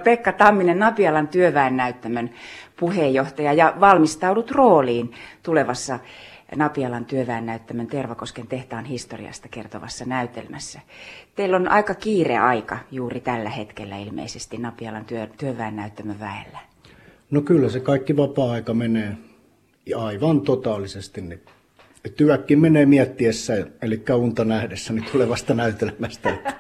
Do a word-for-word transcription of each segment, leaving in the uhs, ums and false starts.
Pekka Tamminen, Napialan työväennäyttämön puheenjohtaja, ja valmistaudut rooliin tulevassa Napialan työväennäyttämön Tervakosken tehtaan historiasta kertovassa näytelmässä. Teillä on aika kiire aika juuri tällä hetkellä ilmeisesti Napialan työ, työväennäyttämön väellä. No kyllä se kaikki vapaa-aika menee aivan totaalisesti. Niin työkin menee miettiessä, eli unta nähdessä niin tulevasta näytelmästä.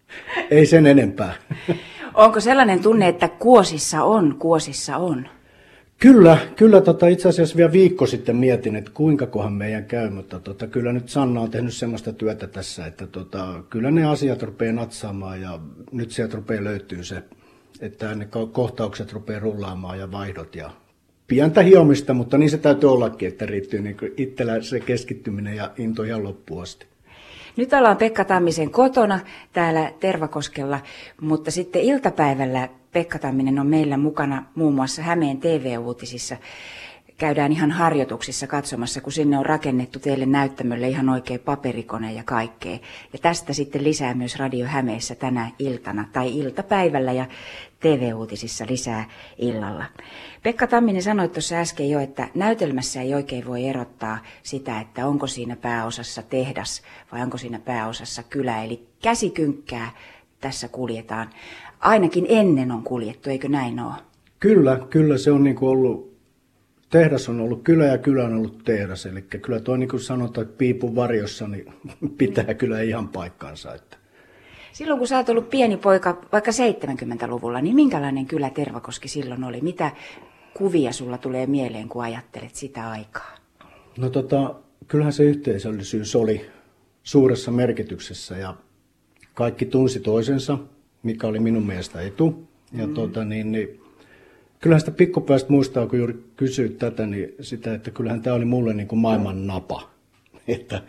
Ei sen enempää. Onko sellainen tunne, että kuosissa on, kuosissa on? Kyllä, kyllä tota, itse asiassa vielä viikko sitten mietin, että kuinka kohan meidän käy, mutta tota, kyllä nyt Sanna on tehnyt sellaista työtä tässä, että tota, kyllä ne asiat rupeaa natsaamaan ja nyt sieltä rupeaa löytyy se, että ne kohtaukset rupeaa rullaamaan ja vaihdot ja pientä hiomista, mutta niin se täytyy ollakin, että riittyy niin itsellä se keskittyminen ja into ihan loppuun asti. Nyt ollaan Pekka Tammisen kotona täällä Tervakoskella, mutta sitten iltapäivällä Pekka Tamminen on meillä mukana muun muassa Hämeen T V-uutisissa. Käydään ihan harjoituksissa katsomassa, kun sinne on rakennettu teille näyttämölle ihan oikein paperikone ja kaikkea. Ja tästä sitten lisää myös Radio Hämeessä tänä iltana tai iltapäivällä ja T V-uutisissa lisää illalla. Pekka Tamminen sanoi tuossa äsken jo, että näytelmässä ei oikein voi erottaa sitä, että onko siinä pääosassa tehdas vai onko siinä pääosassa kylä. Eli käsikynkkää tässä kuljetaan. Ainakin ennen on kuljettu, eikö näin ole? Kyllä, kyllä se on niin kuin ollut. Tehdas on ollut kylä ja kylä on ollut tehdas, eli kyllä tuo niin kuin sanotaan, että piipun varjossa niin pitää kyllä ihan paikkaansa. Että. Silloin kun sä oot ollut pieni poika, vaikka seitsemänkymmentäluvulla, niin minkälainen kylä Tervakoski silloin oli? Mitä kuvia sulla tulee mieleen, kun ajattelet sitä aikaa? No tota, kyllähän se yhteisöllisyys oli suuressa merkityksessä ja kaikki tunsi toisensa, mikä oli minun mielestä etu. Ja mm. tota, niin, niin, kyllähän sitä pikkupäästä muistaa, kun juuri kysyit tätä, niin sitä, että kyllähän tämä oli mulle niin kuin maailman napa. Että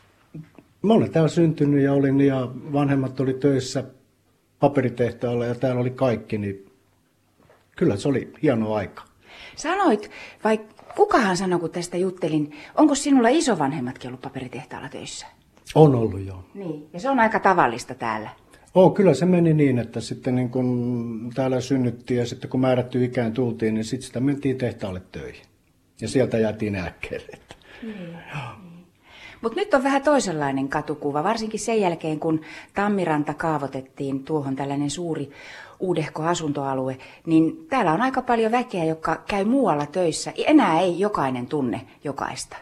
mä olen täällä syntynyt ja olin ja vanhemmat oli töissä paperitehtaalla ja täällä oli kaikki, niin kyllä se oli hieno aika. Sanoit, vai kukahan sanoi, kun tästä juttelin, onko sinulla isovanhemmatkin ollut paperitehtaalla töissä? On ollut, joo. Niin, ja se on aika tavallista täällä. Oh, kyllä se meni niin, että sitten niin kun täällä synnyttiin ja sitten kun määrätty ikään tultiin, niin sitten sitä mentiin tehtaalle töihin. Ja sieltä jäätiin eläkkeelle. Niin, niin. Mutta nyt on vähän toisenlainen katukuva, varsinkin sen jälkeen, kun Tammiranta kaavoitettiin tuohon tällainen suuri uudehko asuntoalue, niin täällä on aika paljon väkeä, joka käy muualla töissä. Enää ei jokainen tunne jokaista.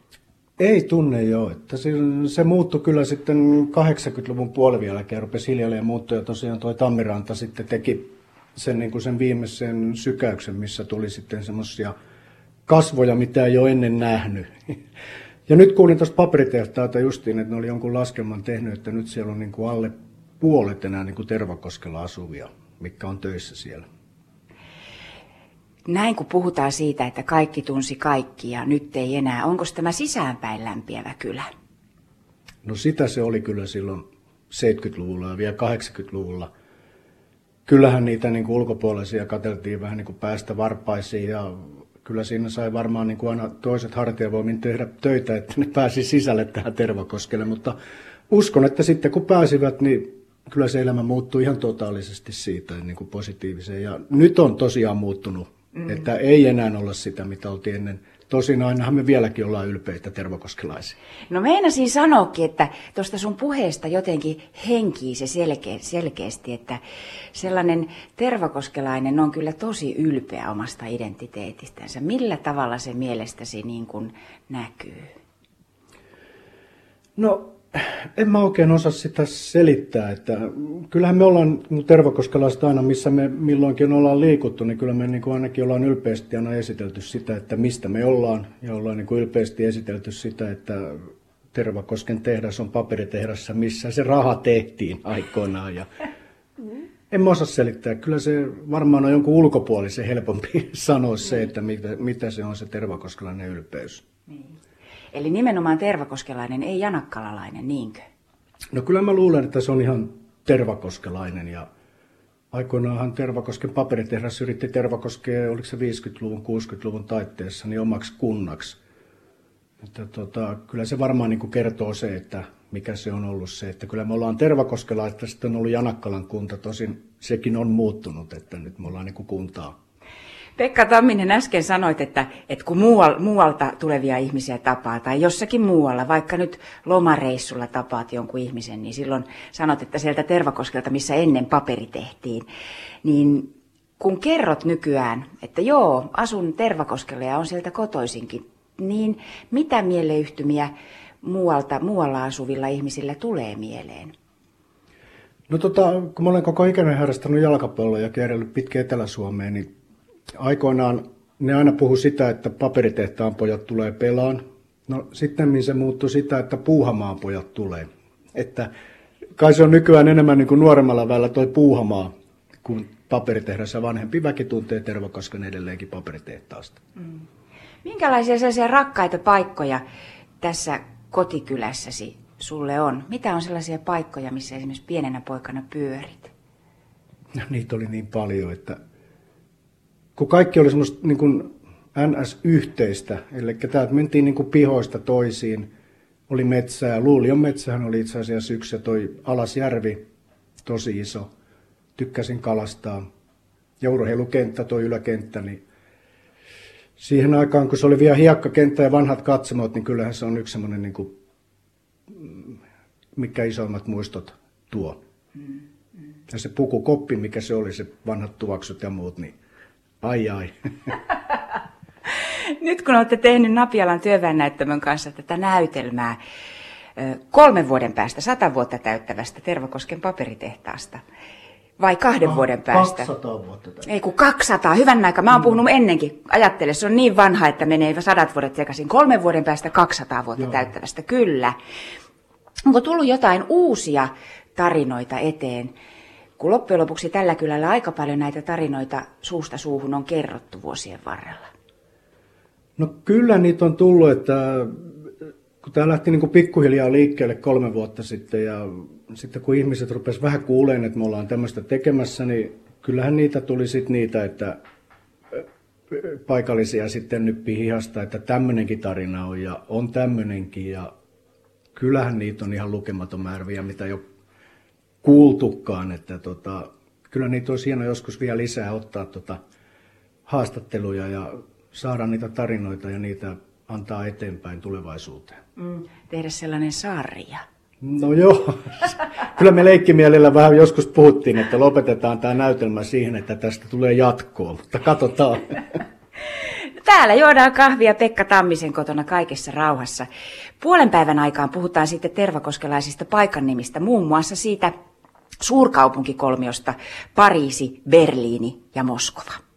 Ei tunne joo, että se, se muuttui kyllä sitten kahdeksankymmentäluvun puolivälkeen, rupesi hiljalleen muuttua ja tosiaan tuo Tammiranta sitten teki sen, niin kuin sen viimeisen sykäyksen, missä tuli sitten semmoisia kasvoja, mitä ei ole ennen nähnyt. Ja nyt kuulin tuosta paperitehtaalta justiin, että ne oli jonkun laskelman tehnyt, että nyt siellä on niin kuin alle puolet enää niin kuin Tervakoskella asuvia, mitkä on töissä siellä. Näin kun puhutaan siitä, että kaikki tunsi kaikki ja nyt ei enää, onko tämä sisäänpäin lämpiävä kylä? No sitä se oli kyllä silloin seitsemänkymmentäluvulla ja vielä kahdeksankymmentäluvulla. Kyllähän niitä niin kuin ulkopuolisia katseltiin vähän niin kuin päästä varpaisiin ja kyllä siinä sai varmaan niin kuin aina toiset hartiavoimin tehdä töitä, että ne pääsi sisälle tähän Tervakoskelle, mutta uskon, että sitten kun pääsivät, niin kyllä se elämä muuttui ihan totaalisesti siitä niin kuin positiiviseen ja nyt on tosiaan muuttunut, mm. että ei enää olla sitä, mitä oltiin ennen. Tosin ainahan me vieläkin ollaan ylpeitä tervakoskelaisia. No meinasin sanoakin, että tuosta sun puheesta jotenkin henkii se selkeä, selkeästi, että sellainen tervakoskelainen on kyllä tosi ylpeä omasta identiteetistänsä. Millä tavalla se mielestäsi niin kuin näkyy? No en mä oikein osaa sitä selittää, että kyllähän me ollaan tervakoskelaiset aina, missä me milloinkin ollaan liikuttu, niin kyllä me niin kuin ainakin ollaan ylpeästi aina esitelty sitä, että mistä me ollaan, ja ollaan niin kuin ylpeästi esitelty sitä, että Tervakosken tehdas on paperitehdas, missä se raha tehtiin aikoinaan, ja en mä osaa selittää, kyllä se varmaan on jonkun ulkopuolisen helpompi sanoa se, että mitä, mitä se on se tervakoskelainen ylpeys. Niin. Eli nimenomaan tervakoskelainen, ei janakkalalainen, niinkö? No kyllä mä luulen, että se on ihan tervakoskelainen ja aikoinaanhan Tervakosken paperitehdas yritti Tervakoskea, oliko se viisikymmentäluvun, kuusikymmentäluvun taitteessa, niin omaksi kunnaksi. Että tota, kyllä se varmaan niin kuin kertoo se, että mikä se on ollut se, että kyllä me ollaan Tervakoskella, että sitten on ollut Janakkalan kunta, tosin sekin on muuttunut, että nyt me ollaan niin kuin kuntaa. Pekka Tamminen, äsken sanoit, että, että kun muualta tulevia ihmisiä tapaa tai jossakin muualla, vaikka nyt lomareissulla tapaat jonkun ihmisen, niin silloin sanot, että sieltä Tervakoskelta, missä ennen paperi tehtiin, niin kun kerrot nykyään, että joo, asun Tervakoskella ja on sieltä kotoisinkin, niin mitä mieleyhtymiä muualta, muualla asuvilla ihmisillä tulee mieleen? No tota, kun mä olen koko ikäni harrastanut jalkapalloa ja kierrellyt pitkin Etelä-Suomeen, niin aikoinaan ne aina puhu sitä, että paperitehtaan pojat tulee pelaan. No sitten se muuttui sitä, että Puuhamaan pojat tulee. Että kai se on nykyään enemmän niin kuin nuoremmalla väellä toi Puuhamaa, kun paperitehdas ja vanhempi väki tuntee Tervakosken edelleenkin paperitehtaasta. Mm. Minkälaisia sellaisia rakkaita paikkoja tässä kotikylässäsi sulle on? Mitä on sellaisia paikkoja, missä esimerkiksi pienenä poikana pyörit? No, niitä oli niin paljon, että kun kaikki oli semmoista niin kuin N S-yhteistä, eli täältä mentiin niin kuin pihoista toisiin, oli metsää, Luulion metsähän oli itse asiassa yksi, ja toi Alasjärvi, tosi iso, tykkäsin kalastaa, ja urheilukenttä, toi yläkenttä, niin siihen aikaan, kun se oli vielä hiekkakenttä ja vanhat katsomot, niin kyllähän se on yksi semmoinen, niin kuin, mikä isoimmat muistot tuo. Mm, mm. Ja se pukukoppi, mikä se oli, se vanhat tuoksut ja muut, niin ai ai. Nyt kun olette tehnyt Napialan työväennäyttämön kanssa tätä näytelmää kolmen vuoden päästä, sata vuotta täyttävästä Tervakosken paperitehtaasta, vai kahden ah, vuoden päästä? kaksisataa vuotta täyttävä. Ei kun kaksisataa, hyvän aika. Mä oon puhunut ennenkin. Ajattele, se on niin vanha, että menee sadat vuodet sekaisin. Kolmen vuoden päästä kaksisataa vuotta Joo. täyttävästä, kyllä. Onko tullut jotain uusia tarinoita eteen? Kun loppujen lopuksi tällä kylällä aika paljon näitä tarinoita suusta suuhun on kerrottu vuosien varrella. No kyllä niitä on tullut, että kun tämä lähti niin kuin pikkuhiljaa liikkeelle kolme vuotta sitten ja sitten kun ihmiset rupesivat vähän kuulemaan, että me ollaan tämmöistä tekemässä, niin kyllähän niitä tuli sitten niitä, että paikallisia sitten nyppii hihasta, että tämmöinenkin tarina on ja on tämmöinenkin ja kyllähän niitä on ihan lukematon määrä, mitä jo kuultukaan, että tota, kyllä niitä olisi hienoa joskus vielä lisää ottaa tota haastatteluja ja saada niitä tarinoita ja niitä antaa eteenpäin tulevaisuuteen. Mm, tehdä sellainen sarja. No joo, kyllä me leikkimielellä vähän joskus puhuttiin, että lopetetaan tämä näytelmä siihen, että tästä tulee jatkoa, mutta katsotaan. Täällä juodaan kahvia Pekka Tammisen kotona kaikessa rauhassa. Puolen päivän aikaan puhutaan sitten tervakoskelaisista paikannimistä, muun muassa siitä suurkaupunkikolmiosta Pariisi, Berliini ja Moskova.